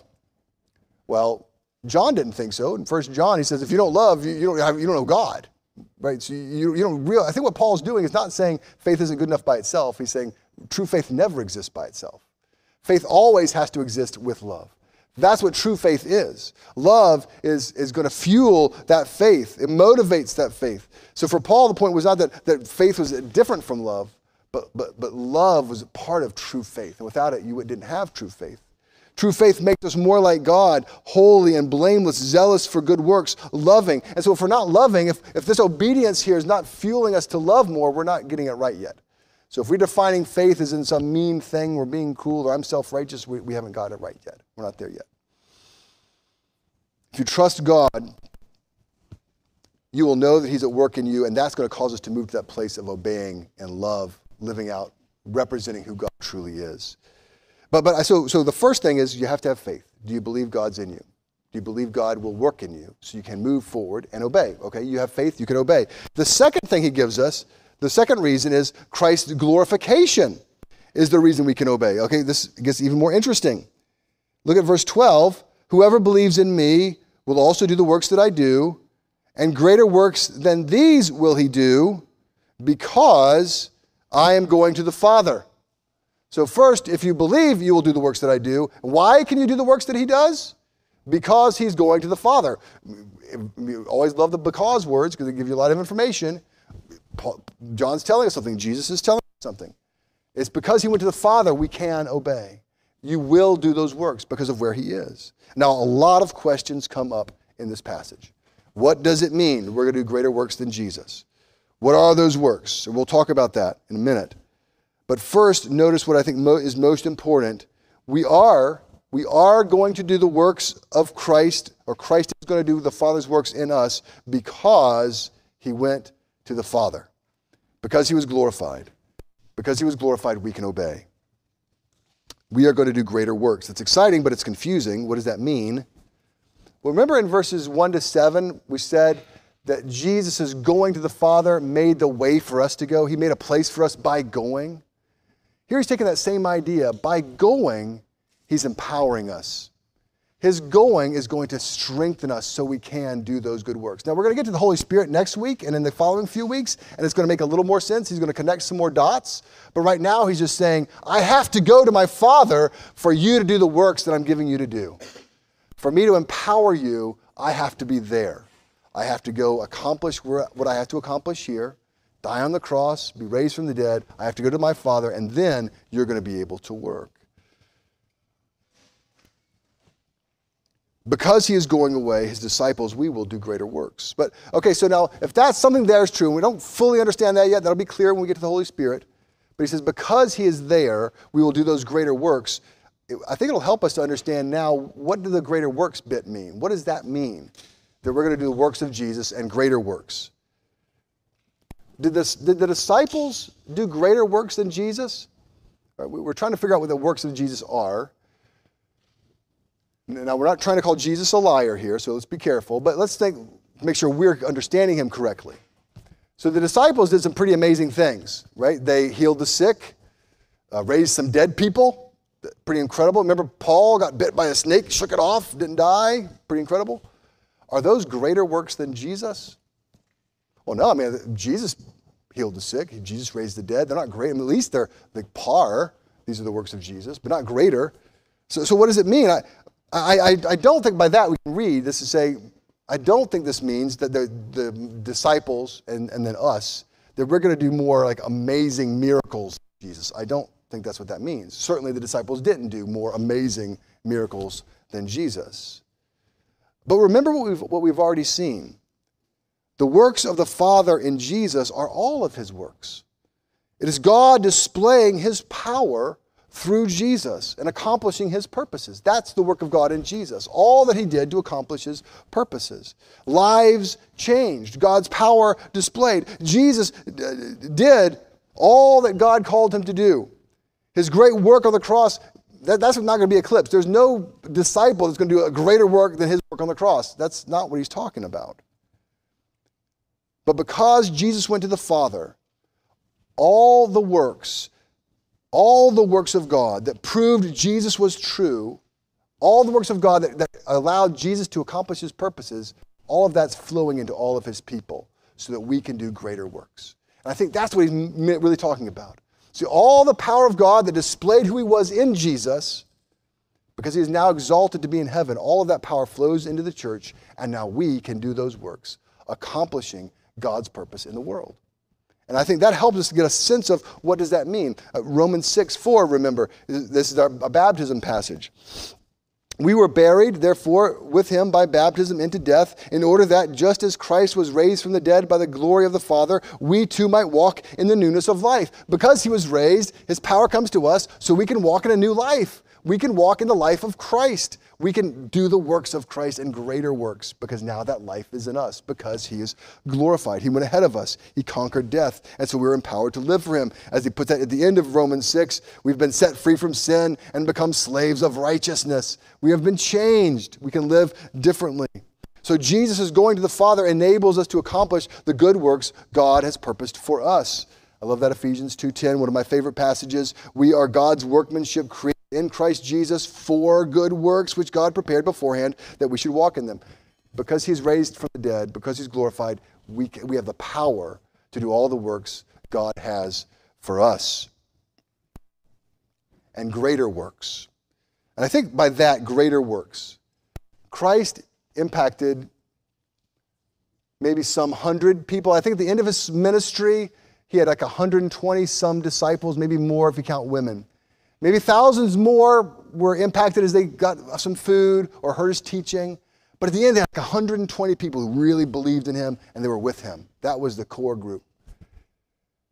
Well, John didn't think so. In First John, he says, if you don't love, you, you don't have, you don't know God, right? So you, you don't real. I think what Paul's doing is not saying faith isn't good enough by itself. He's saying true faith never exists by itself. Faith always has to exist with love. That's what true faith is. Love is, is going to fuel that faith. It motivates that faith. So for Paul, the point was not that, that faith was different from love, but, but, but love was part of true faith. And without it, you didn't have true faith. True faith makes us more like God, holy and blameless, zealous for good works, loving. And so if we're not loving, if, if this obedience here is not fueling us to love more, we're not getting it right yet. So if we're defining faith as in some mean thing, we're being cool, or I'm self-righteous, we, we haven't got it right yet. We're not there yet. If you trust God, you will know that he's at work in you, and that's going to cause us to move to that place of obeying and love, living out, representing who God truly is. But but so so the first thing is you have to have faith. Do you believe God's in you? Do you believe God will work in you so you can move forward and obey? Okay, you have faith, you can obey. The second thing he gives us, the second reason is Christ's glorification is the reason we can obey. Okay, this gets even more interesting. Look at verse twelve. Whoever believes in me will also do the works that I do, and greater works than these will he do, because I am going to the Father. So first, if you believe, you will do the works that I do. Why can you do the works that he does? Because he's going to the Father. You always love the because words because they give you a lot of information. Paul, John's telling us something. Jesus is telling us something. It's because he went to the Father we can obey. You will do those works because of where he is. Now, a lot of questions come up in this passage. What does it mean we're going to do greater works than Jesus? What are those works? And we'll talk about that in a minute. But first, notice what I think mo- is most important. We are, We are going to do the works of Christ, or Christ is going to do the Father's works in us because he went to the Father. Because he was glorified. Because he was glorified, we can obey. We are going to do greater works. It's exciting, but it's confusing. What does that mean? Well, remember in verses one to seven, we said that Jesus is going to the Father, made the way for us to go. He made a place for us by going. Here he's taking that same idea. By going, he's empowering us. His going is going to strengthen us so we can do those good works. Now, we're going to get to the Holy Spirit next week and in the following few weeks, and it's going to make a little more sense. He's going to connect some more dots. But right now, he's just saying, I have to go to my Father for you to do the works that I'm giving you to do. For me to empower you, I have to be there. I have to go accomplish what I have to accomplish here, die on the cross, be raised from the dead. I have to go to my Father, and then you're going to be able to work. Because he is going away, his disciples, we will do greater works. But, okay, so now, if that's something there is true, and we don't fully understand that yet, that'll be clear when we get to the Holy Spirit. But he says, because he is there, we will do those greater works. I think it'll help us to understand now, what do the greater works bit mean? What does that mean? That we're going to do the works of Jesus and greater works. Did, this, did the disciples do greater works than Jesus? All right, we're trying to figure out what the works of Jesus are. Now, we're not trying to call Jesus a liar here, so let's be careful. But let's think, make sure we're understanding him correctly. So the disciples did some pretty amazing things, right? They healed the sick, uh, raised some dead people. Pretty incredible. Remember, Paul got bit by a snake, shook it off, didn't die. Pretty incredible. Are those greater works than Jesus? Well, no. I mean, Jesus healed the sick. Jesus raised the dead. They're not great. I mean, at least they're like par. These are the works of Jesus, but not greater. So, so what does it mean? I, I, I, I don't think by that we can read this to say, I don't think this means that the, the disciples and, and then us, that we're going to do more like amazing miracles than Jesus. I don't think that's what that means. Certainly the disciples didn't do more amazing miracles than Jesus. But remember what we've, what we've already seen. The works of the Father in Jesus are all of his works. It is God displaying his power through Jesus and accomplishing his purposes. That's the work of God in Jesus. All that he did to accomplish his purposes. Lives changed. God's power displayed. Jesus did all that God called him to do. His great work on the cross, that, that's not going to be eclipsed. There's no disciple that's going to do a greater work than his work on the cross. That's not what he's talking about. But because Jesus went to the Father, all the works All the works of God that proved Jesus was true, all the works of God that, that allowed Jesus to accomplish his purposes, all of that's flowing into all of his people so that we can do greater works. And I think that's what he's really talking about. See, all the power of God that displayed who he was in Jesus, because he is now exalted to be in heaven, all of that power flows into the church, and now we can do those works, accomplishing God's purpose in the world. And I think that helps us to get a sense of what does that mean. Uh, Romans six four, remember, this is our a baptism passage. We were buried, therefore, with him by baptism into death, in order that just as Christ was raised from the dead by the glory of the Father, we too might walk in the newness of life. Because he was raised, his power comes to us so we can walk in a new life. We can walk in the life of Christ. We can do the works of Christ and greater works because now that life is in us because he is glorified. He went ahead of us. He conquered death. And so we're empowered to live for him. As he puts that at the end of Romans six, we've been set free from sin and become slaves of righteousness. We have been changed. We can live differently. So Jesus is going to the Father enables us to accomplish the good works God has purposed for us. I love that Ephesians two ten, one of my favorite passages. We are God's workmanship created in Christ Jesus for good works, which God prepared beforehand that we should walk in them. Because he's raised from the dead, because he's glorified, we, we have the power to do all the works God has for us. And greater works. And I think by that, greater works. Christ impacted maybe some hundred people. I think at the end of his ministry, he had like one hundred twenty some disciples, maybe more if you count women. Maybe thousands more were impacted as they got some food or heard his teaching. But at the end, they had like one hundred twenty people who really believed in him and they were with him. That was the core group.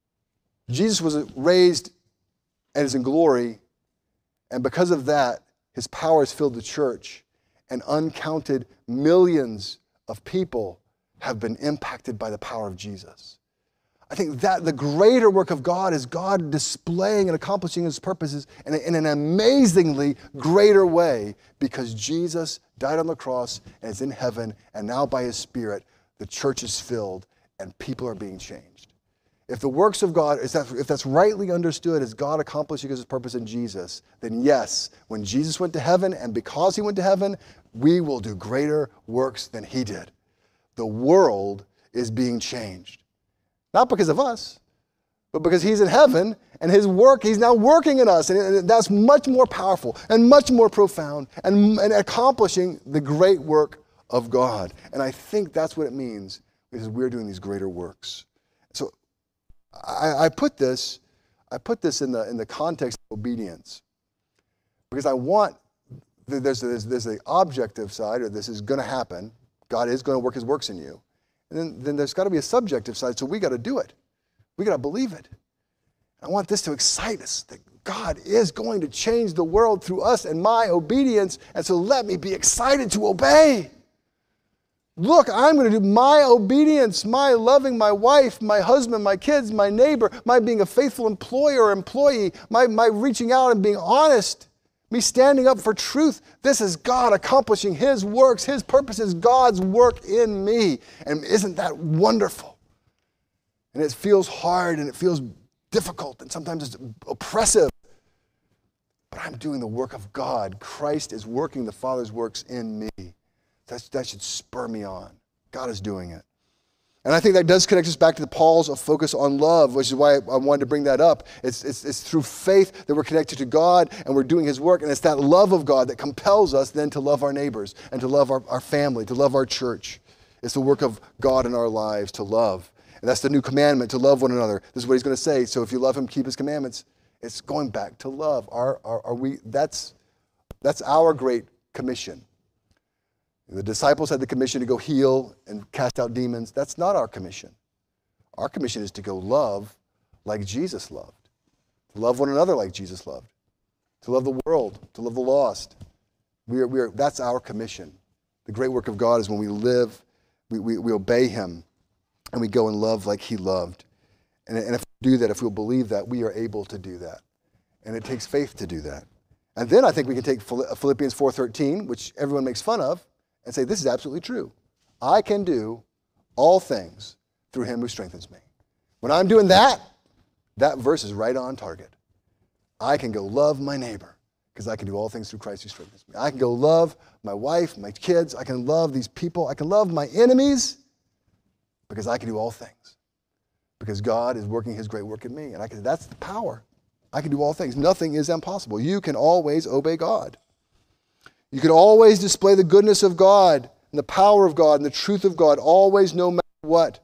Jesus was raised and is in glory. And because of that, His power has filled the church, and uncounted millions of people have been impacted by the power of Jesus. I think that the greater work of God is God displaying and accomplishing His purposes in, a, in an amazingly greater way, because Jesus died on the cross and is in heaven, and now by His Spirit, the church is filled and people are being changed. If the works of God, if that's, if that's rightly understood as God accomplishing His purpose in Jesus, then yes, when Jesus went to heaven, and because He went to heaven, we will do greater works than He did. The world is being changed. Not because of us, but because He's in heaven and His work, He's now working in us. And that's much more powerful and much more profound and, and accomplishing the great work of God. And I think that's what it means, because we're doing these greater works. So I, I put this, I put this in the in the context of obedience, because I want, there's, there's, there's the objective side, or this is going to happen. God is going to work His works in you. And then, then there's got to be a subjective side, so we got to do it. We got to believe it. I want this to excite us, that God is going to change the world through us and my obedience, and so let me be excited to obey. Look, I'm going to do my obedience, my loving my wife, my husband, my kids, my neighbor, my being a faithful employer or employee, my, my reaching out and being honest, me standing up for truth. This is God accomplishing His works. His purpose is God's work in me. And isn't that wonderful? And it feels hard and it feels difficult and sometimes it's oppressive. But I'm doing the work of God. Christ is working the Father's works in me. That's, that should spur me on. God is doing it. And I think that does connect us back to the Paul's focus on love, which is why I wanted to bring that up. It's, it's, it's through faith that we're connected to God and we're doing His work. And it's that love of God that compels us then to love our neighbors and to love our, our family, to love our church. It's the work of God in our lives to love. And that's the new commandment, to love one another. This is what He's going to say. So if you love Him, keep His commandments. It's going back to love. Are, are, are we? That's, that's our great commission. The disciples had the commission to go heal and cast out demons. That's not our commission. Our commission is to go love like Jesus loved, to love one another like Jesus loved, to love the world, to love the lost. We are, we are, that's our commission. The great work of God is when we live, we, we, we obey Him, and we go and love like He loved. And, and if we do that, if we'll believe that, we are able to do that. And it takes faith to do that. And then I think we can take Philippians four thirteen, which everyone makes fun of, and say, this is absolutely true. I can do all things through Him who strengthens me. When I'm doing that, that verse is right on target. I can go love my neighbor because I can do all things through Christ who strengthens me. I can go love my wife, my kids. I can love these people. I can love my enemies because I can do all things. Because God is working His great work in me. And I can, that's the power. I can do all things. Nothing is impossible. You can always obey God. You can always display the goodness of God and the power of God and the truth of God, always, no matter what.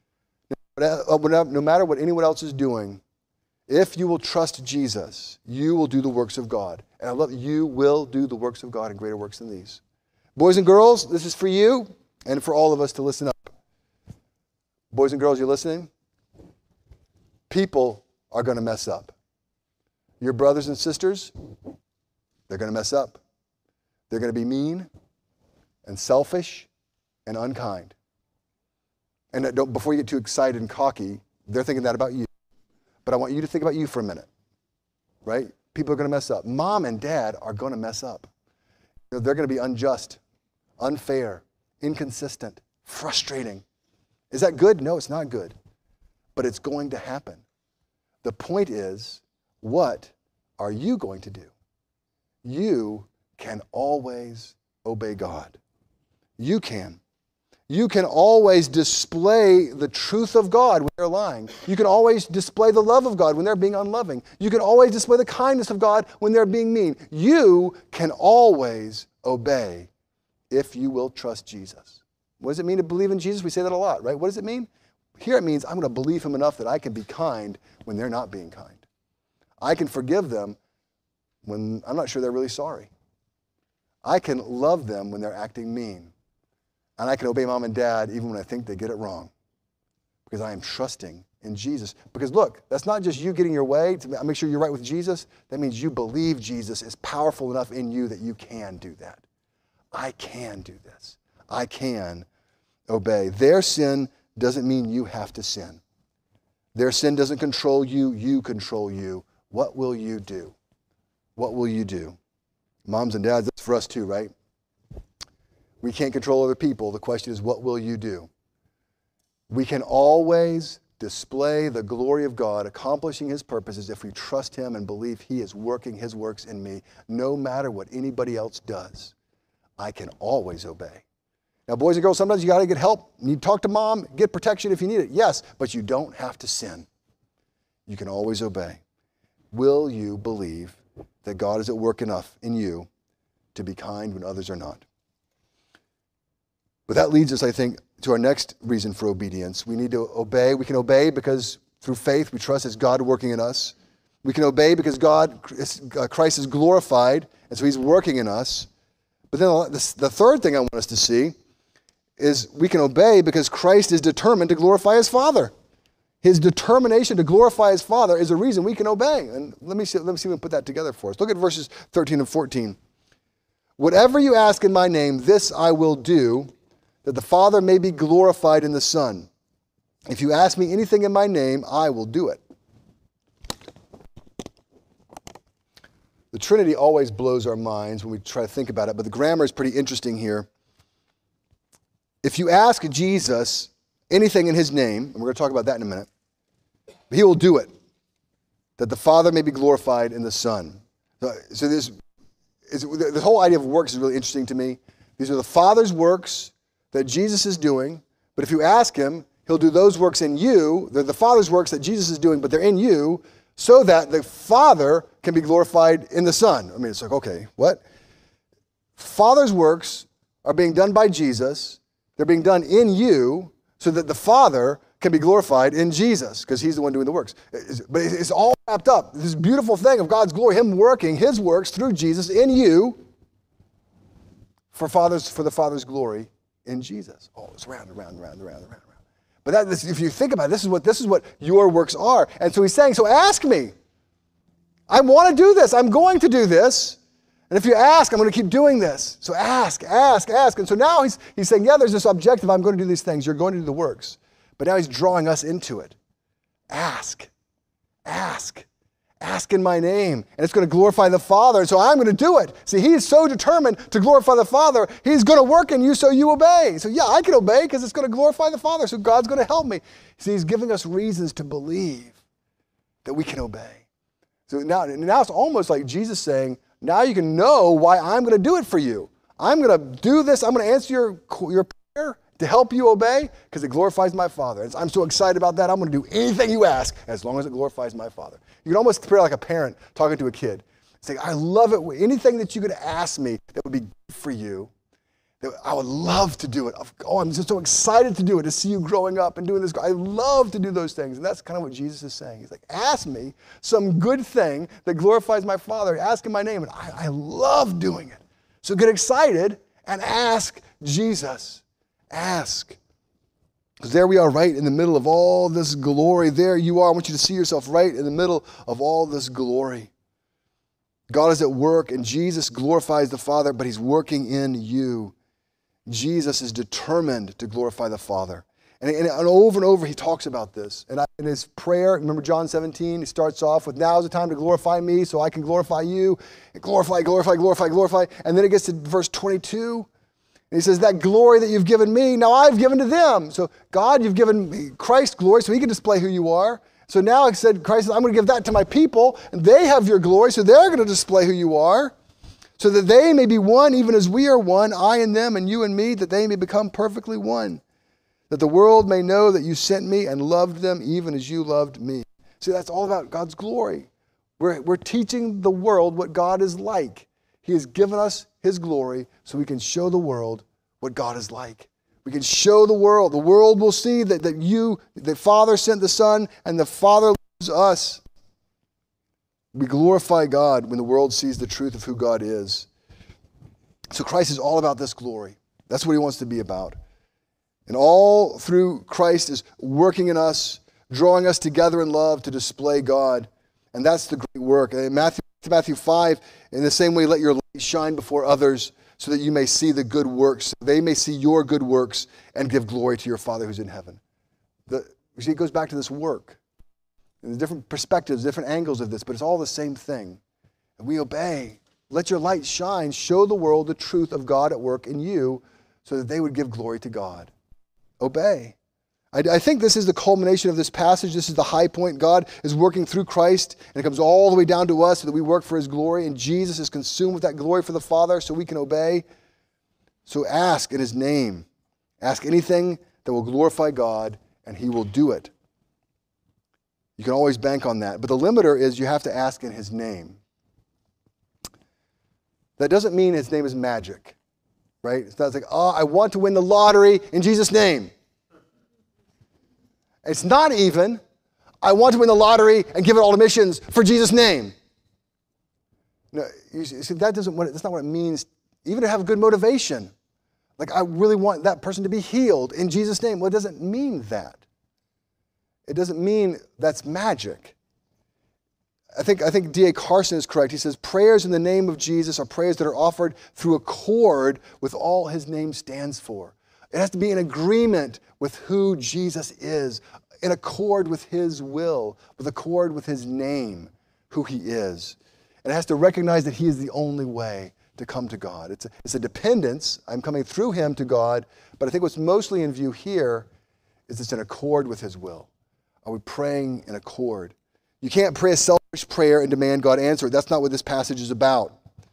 No matter what anyone else is doing, if you will trust Jesus, you will do the works of God. And I love that you will do the works of God and greater works than these. Boys and girls, this is for you and for all of us to listen up. Boys and girls, you're listening? People are going to mess up. Your brothers and sisters, they're going to mess up. They're going to be mean and selfish and unkind. And don't, before you get too excited and cocky, they're thinking that about you. But I want you to think about you for a minute, right? People are going to mess up. Mom and dad are going to mess up. They're going to be unjust, unfair, inconsistent, frustrating. Is that good? No, it's not good. But it's going to happen. The point is, what are you going to do? You can always obey God. You can. You can always display the truth of God when they're lying. You can always display the love of God when they're being unloving. You can always display the kindness of God when they're being mean. You can always obey if you will trust Jesus. What does it mean to believe in Jesus? We say that a lot, right? What does it mean? Here it means I'm going to believe Him enough that I can be kind when they're not being kind. I can forgive them when I'm not sure they're really sorry. I can love them when they're acting mean. And I can obey mom and dad even when I think they get it wrong. Because I am trusting in Jesus. Because look, that's not just you getting your way to make sure you're right with Jesus. That means you believe Jesus is powerful enough in you that you can do that. I can do this. I can obey. Their sin doesn't mean you have to sin. Their sin doesn't control you. You control you. What will you do? What will you do? Moms and dads, that's for us too, right? We can't control other people. The question is, what will you do? We can always display the glory of God, accomplishing his purposes if we trust him and believe he is working his works in me, no matter what anybody else does. I can always obey. Now, boys and girls, sometimes you got to get help. You need to talk to mom, get protection if you need it. Yes, but you don't have to sin. You can always obey. Will you believe that God is at work enough in you to be kind when others are not? But that leads us, I think, to our next reason for obedience. We need to obey. We can obey because through faith we trust it's God working in us. We can obey because God, Christ is glorified, and so he's working in us. But then the third thing I want us to see is we can obey because Christ is determined to glorify his Father. His determination to glorify his Father is a reason we can obey. And let me see, let me see if we can put that together for us. Look at verses thirteen and fourteen. Whatever you ask in my name, this I will do, that the Father may be glorified in the Son. If you ask me anything in my name, I will do it. The Trinity always blows our minds when we try to think about it, but the grammar is pretty interesting here. If you ask Jesus anything in his name, and we're going to talk about that in a minute, he will do it, that the Father may be glorified in the Son. So, so this, is, the whole idea of works is really interesting to me. These are the Father's works that Jesus is doing, but if you ask him, he'll do those works in you. They're the Father's works that Jesus is doing, but they're in you, so that the Father can be glorified in the Son. I mean, it's like, okay, what? Father's works are being done by Jesus. They're being done in you so that the Father can be glorified in Jesus because he's the one doing the works. But it's all wrapped up. This beautiful thing of God's glory, him working his works through Jesus in you for, fathers, for the Father's glory in Jesus. Oh, it's round and round and round and round and round. But that, this, if you think about it, this is what this is what your works are. And so he's saying, so ask me. I want to do this. I'm going to do this. And if you ask, I'm going to keep doing this. So ask, ask, ask. And so now he's, he's saying, yeah, there's this objective. I'm going to do these things. You're going to do the works. But now he's drawing us into it. Ask, ask, ask in my name. And it's going to glorify the Father. And so I'm going to do it. See, he's so determined to glorify the Father. He's going to work in you so you obey. So yeah, I can obey because it's going to glorify the Father. So God's going to help me. See, he's giving us reasons to believe that we can obey. So now, now it's almost like Jesus saying, now you can know why I'm going to do it for you. I'm going to do this. I'm going to answer your, your prayer to help you obey because it glorifies my Father. I'm so excited about that. I'm going to do anything you ask as long as it glorifies my Father. You can almost pray like a parent talking to a kid. Saying, I love it. Anything that you could ask me that would be good for you, that I would love to do it. Oh, I'm just so excited to do it, to see you growing up and doing this. I love to do those things. And that's kind of what Jesus is saying. He's like, ask me some good thing that glorifies my Father. Ask in my name. And I, I love doing it. So get excited and ask Jesus. Ask. Because there we are right in the middle of all this glory. There you are. I want you to see yourself right in the middle of all this glory. God is at work and Jesus glorifies the Father, but he's working in you. Jesus is determined to glorify the Father. And, and, and over and over he talks about this. And I, in his prayer, remember John seventeen, he starts off with, now is the time to glorify me so I can glorify you. And glorify, glorify, glorify, glorify. And then it gets to verse twenty-two. And he says, that glory that you've given me, now I've given to them. So God, you've given Christ glory so he can display who you are. So now I said, Christ, I'm going to give that to my people, and they have your glory, so they're going to display who you are, so that they may be one, even as we are one, I and them, and you and me, that they may become perfectly one, that the world may know that you sent me and loved them even as you loved me. See, that's all about God's glory. We're, we're teaching the world what God is like. He has given us his glory so we can show the world what God is like. We can show the world. The world will see that, that you, the Father sent the Son, and the Father loves us. We glorify God when the world sees the truth of who God is. So Christ is all about this glory. That's what he wants to be about. And all through Christ is working in us, drawing us together in love to display God. And that's the great work. In Matthew, Matthew five, in the same way, let your light shine before others so that you may see the good works. They may see your good works and give glory to your Father who's in heaven. The, you see, it goes back to this work. And there's different perspectives, different angles of this, but it's all the same thing. And we obey. Let your light shine. Show the world the truth of God at work in you so that they would give glory to God. Obey. I, I think this is the culmination of this passage. This is the high point. God is working through Christ, and it comes all the way down to us so that we work for his glory, and Jesus is consumed with that glory for the Father so we can obey. So ask in his name. Ask anything that will glorify God, and he will do it. You can always bank on that. But the limiter is you have to ask in his name. That doesn't mean his name is magic, right? It's not like, oh, I want to win the lottery in Jesus' name. It's not even, I want to win the lottery and give it all to missions for Jesus' name. No, you see, that doesn't, that's not what it means, even to have good motivation. Like, I really want that person to be healed in Jesus' name. Well, it doesn't mean that. It doesn't mean that's magic. I think, I think D A Carson is correct. He says, prayers in the name of Jesus are prayers that are offered through accord with all his name stands for. It has to be in agreement with who Jesus is, in accord with his will, with accord with his name, who he is. And it has to recognize that he is the only way to come to God. It's a, it's a dependence. I'm coming through him to God, but I think what's mostly in view here is it's in accord with his will. Are we praying in accord? You can't pray a selfish prayer and demand God answer it. That's not what this passage is about.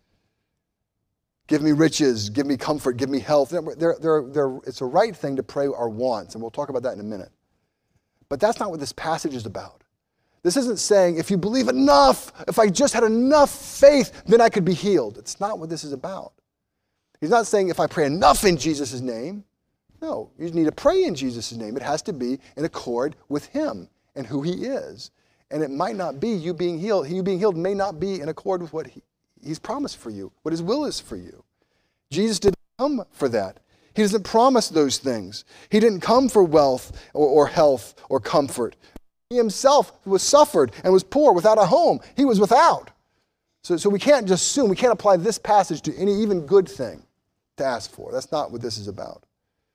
Give me riches, give me comfort, give me health. They're, they're, they're, it's a right thing to pray our wants, and we'll talk about that in a minute. But that's not what this passage is about. This isn't saying, if you believe enough, if I just had enough faith, then I could be healed. It's not what this is about. He's not saying, if I pray enough in Jesus' name. No, you need to pray in Jesus' name. It has to be in accord with him and who he is. And it might not be you being healed. You being healed may not be in accord with what he, he's promised for you, what his will is for you. Jesus didn't come for that. He doesn't promise those things. He didn't come for wealth or, or health or comfort. He himself was suffered and was poor, without a home. He was without. So, so we can't just assume, we can't apply this passage to any even good thing to ask for. That's not what this is about.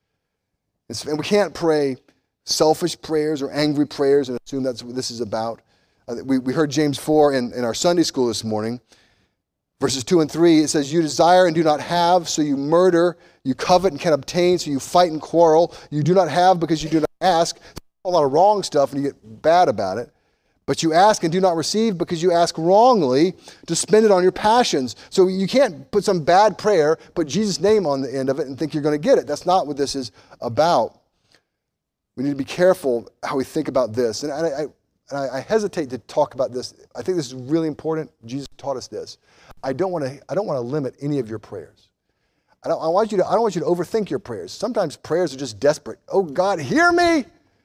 It's, and we can't pray selfish prayers or angry prayers and assume that's what this is about. Uh, we, we heard James four in, in our Sunday school this morning. Verses two and three, it says, you desire and do not have, so you murder. You covet and can't obtain, so you fight and quarrel. You do not have because you do not ask. A lot of wrong stuff and you get bad about it. But you ask and do not receive because you ask wrongly to spend it on your passions. So you can't put some bad prayer, put Jesus' name on the end of it and think you're going to get it. That's not what this is about. We need to be careful how we think about this. And I, I, and I hesitate to talk about this. I think this is really important. Jesus taught us this. I don't want to. I don't want to limit any of your prayers. I don't. I want you to. I don't want you to overthink your prayers. Sometimes prayers are just desperate. Oh God, hear me.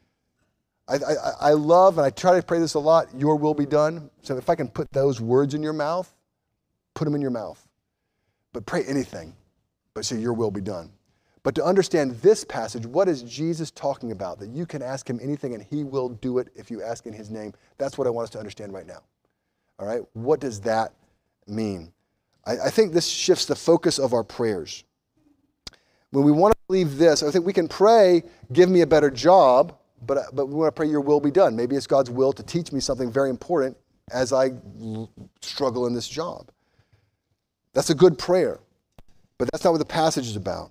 I, I, I love, and I try to pray this a lot, your will be done. So if I can put those words in your mouth, put them in your mouth. But pray anything, but say your will be done. But to understand this passage, what is Jesus talking about? That you can ask him anything and he will do it if you ask in his name. That's what I want us to understand right now. All right? What does that mean? I, I think this shifts the focus of our prayers. When we want to believe this, I think we can pray, give me a better job, But, but we want to pray your will be done. Maybe it's God's will to teach me something very important as I l- struggle in this job. That's a good prayer. But that's not what the passage is about.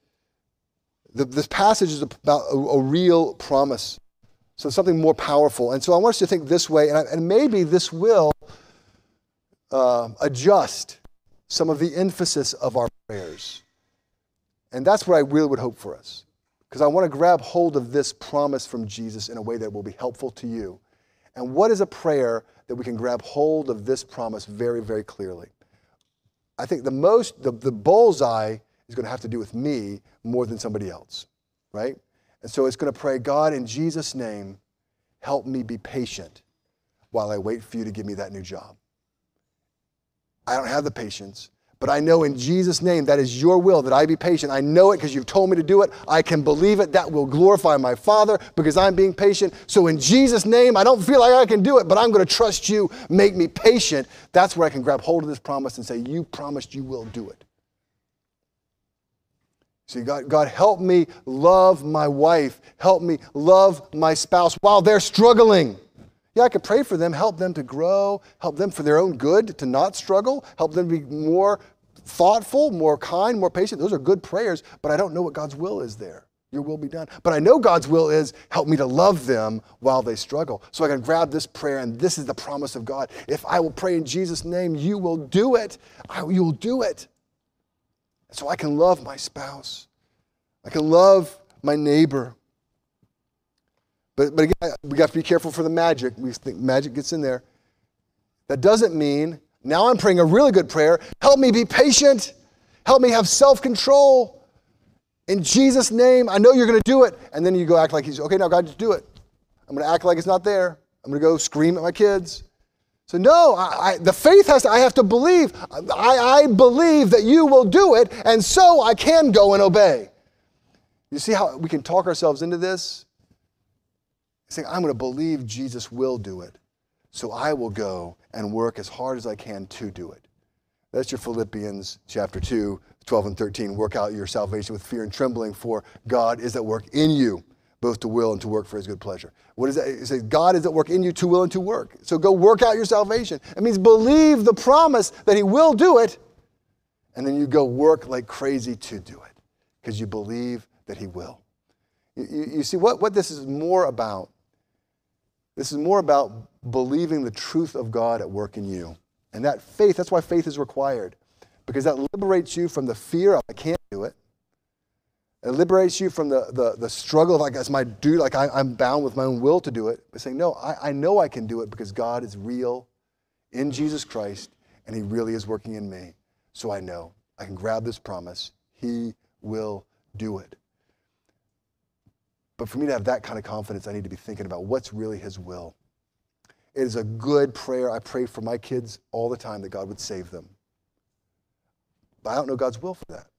The, this passage is about a, a real promise. So something more powerful. And so I want us to think this way, and, I, and maybe this will uh, adjust some of the emphasis of our prayers. And that's what I really would hope for us. Because I want to grab hold of this promise from Jesus in a way that will be helpful to you. And what is a prayer that we can grab hold of this promise very, very clearly? I think the most, the, the bullseye is going to have to do with me more than somebody else, right? And so it's going to pray, God, in Jesus' name, help me be patient while I wait for you to give me that new job. I don't have the patience, But I know in Jesus' name that is your will, that I be patient. I know it because you've told me to do it. I can believe it. That will glorify my Father because I'm being patient. So in Jesus' name, I don't feel like I can do it, but I'm going to trust you. Make me patient. That's where I can grab hold of this promise and say, you promised you will do it. See, God, God, help me love my wife. Help me love my spouse while they're struggling. Yeah, I could pray for them, help them to grow, help them for their own good to not struggle, help them be more thoughtful, more kind, more patient. Those are good prayers, but I don't know what God's will is there. Your will be done. But I know God's will is help me to love them while they struggle. So I can grab this prayer, and this is the promise of God. If I will pray in Jesus' name, you will do it. I, you will do it. So I can love my spouse. I can love my neighbor. But, but again, we have to be careful for the magic. We think magic gets in there. That doesn't mean, now I'm praying a really good prayer, help me be patient. Help me have self-control. In Jesus' name, I know you're going to do it. And then you go act like he's, okay, now God, just do it. I'm going to act like it's not there. I'm going to go scream at my kids. So no, I, I, the faith has to, I have to believe. I, I believe that you will do it, and so I can go and obey. You see how we can talk ourselves into this? Saying, I'm going to believe Jesus will do it, so I will go and work as hard as I can to do it. That's your Philippians chapter two, twelve and thirteen. Work out your salvation with fear and trembling, for God is at work in you, both to will and to work for his good pleasure. What is that? It says, God is at work in you to will and to work. So go work out your salvation. It means believe the promise that he will do it, and then you go work like crazy to do it, because you believe that he will. You, you, you see, what, what this is more about, this is more about believing the truth of God at work in you. And that faith, that's why faith is required. Because that liberates you from the fear of I can't do it. It liberates you from the, the, the struggle of like, it's my duty, like I, I'm bound with my own will to do it. But saying, no, I, I know I can do it because God is real in Jesus Christ and he really is working in me. So I know I can grab this promise. He will do it. But for me to have that kind of confidence, I need to be thinking about what's really his will. It is a good prayer. I pray for my kids all the time that God would save them. But I don't know God's will for that.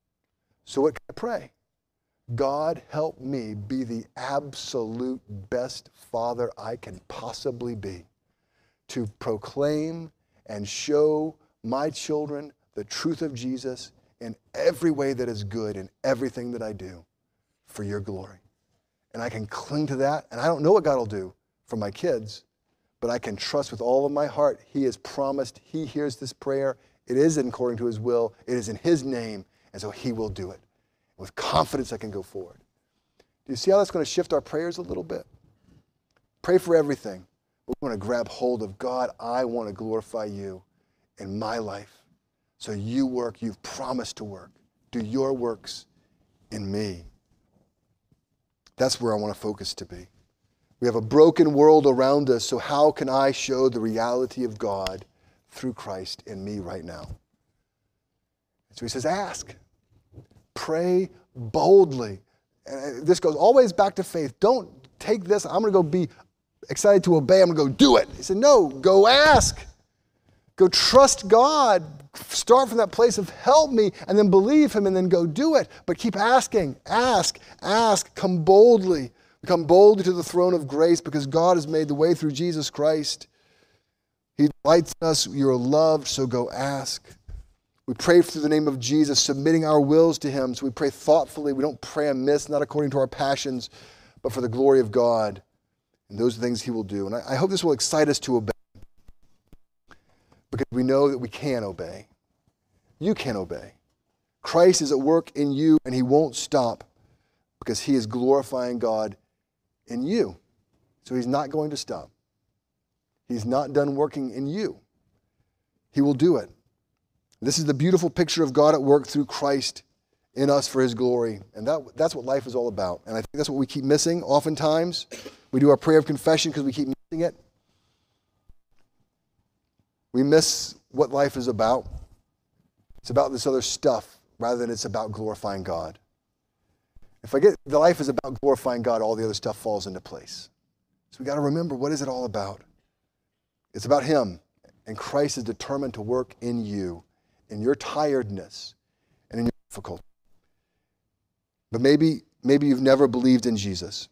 So what can I pray? God, help me be the absolute best father I can possibly be, to proclaim and show my children the truth of Jesus in every way that is good in everything that I do for your glory. And I can cling to that, and I don't know what God will do for my kids, but I can trust with all of my heart. He has promised. He hears this prayer. It is according to his will. It is in his name, and so he will do it. With confidence, I can go forward. Do you see how that's going to shift our prayers a little bit? Pray for everything. But we want to grab hold of God. I want to glorify you in my life. So you work. You've promised to work. Do your works in me. That's where I want to focus to be. We have a broken world around us, so how can I show the reality of God through Christ in me right now? So he says, ask. Pray boldly. And this goes always back to faith. Don't take this, I'm going to go be excited to obey, I'm going to go do it. He said, no, go ask. Go trust God. Start from that place of help me, and then believe him, and then go do it. But keep asking. Ask. Ask. Come boldly. Come boldly to the throne of grace because God has made the way through Jesus Christ. He delights in us. You're loved, so go ask. We pray through the name of Jesus, submitting our wills to him. So we pray thoughtfully. We don't pray amiss, not according to our passions, but for the glory of God. And those are things he will do. And I, I hope this will excite us to obey, because we know that we can obey. You can obey. Christ is at work in you, and he won't stop because he is glorifying God in you. So he's not going to stop. He's not done working in you. He will do it. This is the beautiful picture of God at work through Christ in us for his glory. And that, that's what life is all about. And I think that's what we keep missing oftentimes. We do our prayer of confession because we keep missing it. We miss what life is about. It's about this other stuff rather than it's about glorifying God. If I get the life is about glorifying God, all the other stuff falls into place. So we got to remember, what is it all about? It's about him. And Christ is determined to work in you in your tiredness and in your difficulty. But maybe, maybe you've never believed in Jesus.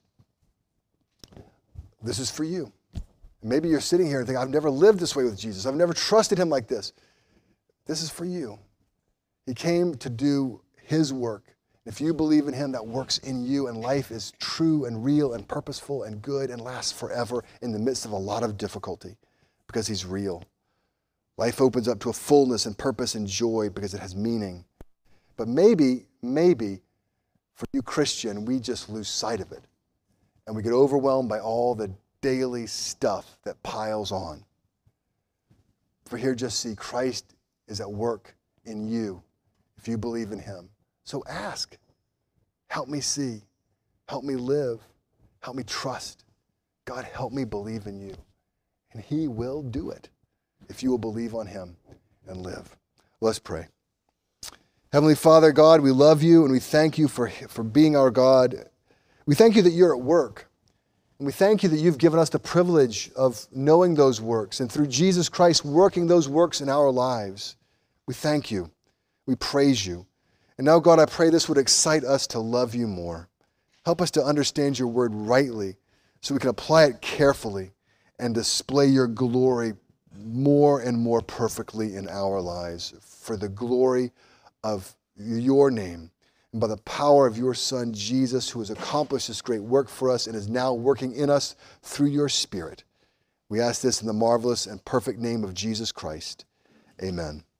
This is for you. Maybe you're sitting here and thinking, I've never lived this way with Jesus. I've never trusted him like this. This is for you. He came to do his work. If you believe in him, that works in you, and life is true and real and purposeful and good and lasts forever in the midst of a lot of difficulty because he's real. Life opens up to a fullness and purpose and joy because it has meaning. But maybe, maybe for you Christian, we just lose sight of it and we get overwhelmed by all the daily stuff that piles on. For here, just see Christ is at work in you if you believe in him. So ask, help me see, help me live, help me trust. God, help me believe in you. And he will do it if you will believe on him and live. Let's pray. Heavenly Father, God, we love you and we thank you for, for being our God. We thank you that you're at work. And we thank you that you've given us the privilege of knowing those works and through Jesus Christ working those works in our lives. We thank you. We praise you. And now, God, I pray this would excite us to love you more. Help us to understand your word rightly so we can apply it carefully and display your glory more and more perfectly in our lives for the glory of your name and by the power of your Son, Jesus, who has accomplished this great work for us and is now working in us through your Spirit. We ask this in the marvelous and perfect name of Jesus Christ. Amen.